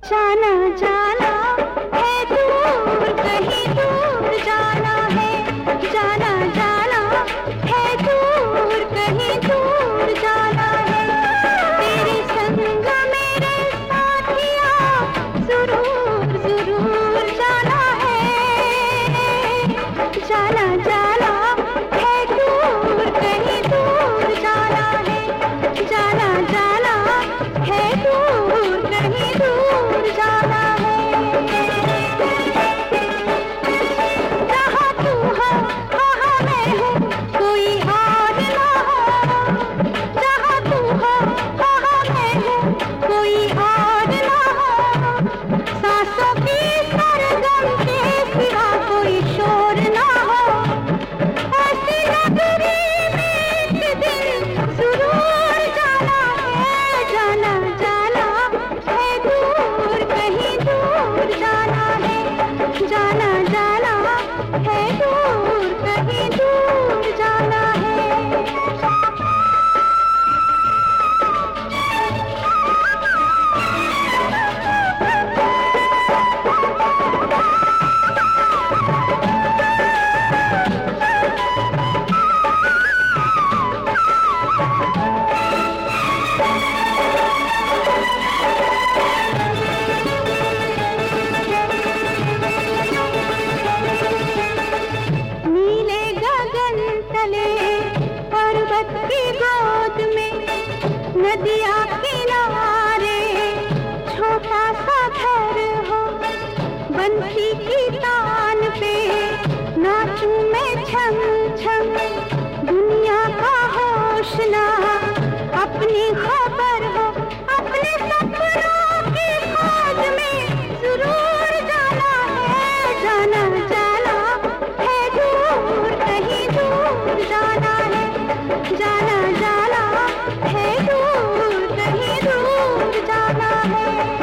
जाना जाना है दूर, कहीं दूर जाना है। जाना जाना है दूर, कहीं दूर जाना है। तेरे संग मेरे साथिया जरूर जरूर जाना है। जाना जाना है दूर, कहीं दूर जाना है। जाना जाना है दूर, कहीं दूर जाना है। जहाँ तू हो वहाँ मैं हूँ, कोई और ना हो। जहाँ तू हो वहाँ मैं हूँ, कोई और ना हो। सांसों की सरगम के सिवा कोई शोर ना हो। ऐसी नगरी में एक दिन जरूर जाना है। जाना जाना है दूर, कहीं दूर जाना है। जाना जाना है दूर, कहीं दूर जाना है। नीले गगन तले पर्वत की गोद में, नदिया किनारे छोटा सा घर हो। बंसी की तान पे नाचूं मैं छम छम। दुनिया का होश ना, अपनी खबर हो। अपने सपनों की खोज में जरूर जाना है। जाना जाना है दूर, कहीं दूर जाना है। जाना जाना है दूर, कहीं दूर जाना है।